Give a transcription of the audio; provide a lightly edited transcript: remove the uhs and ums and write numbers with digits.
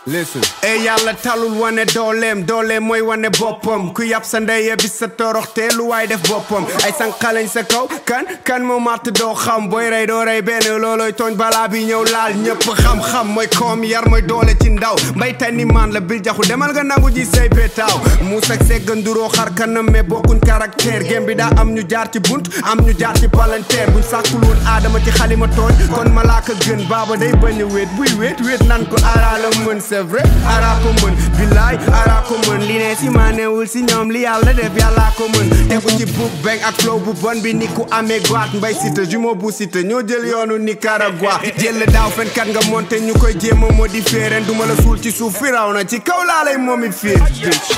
Listen. Ey yàlla talul wane dooleem mooy wane boppam ku yàpp sa ndeye bis sa toroxte lu waay def boppam ay sànqalañ sa kaw kan moo màtt doo xam booy rey doo rey benn loolooy tooñ balaa bi ñëw laal ñëpp xam-xam mooy koom yar mooy doole ci ndaw mbay tay ni maan la bil jaxu demal nga nangu ji say petaaw muus ak segganduroo xar kanam mais bokkuñ caractère gém bi daa am ñu jaar ci bunt am ñu jaar ci palanteer buñ sàkkul woon aadama ci xalima tooñ kon malaaka gën baaba day bañ a wéet buy wéet nan ko ara la mën c'est vrai ara ko mën billaay ara ko mën li ne si maanewul si ñoom li yàlla def yàlla ko mën tegu ci book bang ak flow bu bon bi ni ku amee goat mbay sita jumo bu sita ñoo jël yoonu Nicaragua jël daaw fenkat nga monté ñu koy jéema modifier ren duma la suul ci suuf fi raw na ci kaw laa lay moom it fii